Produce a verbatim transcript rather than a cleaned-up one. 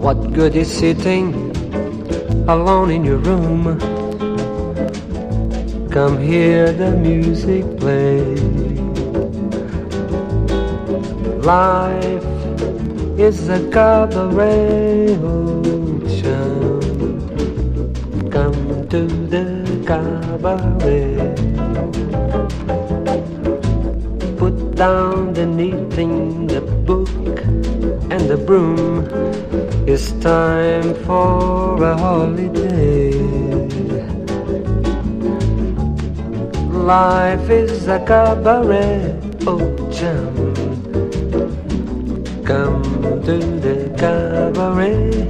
What good is sitting alone in your room? Come hear the music play. Life is a cabaret, oh chum. Come to the cabaret. Put down the knitting, the book and the broom. It's time for a holiday. Life is a cabaret, oh chum. Come to the cabaret.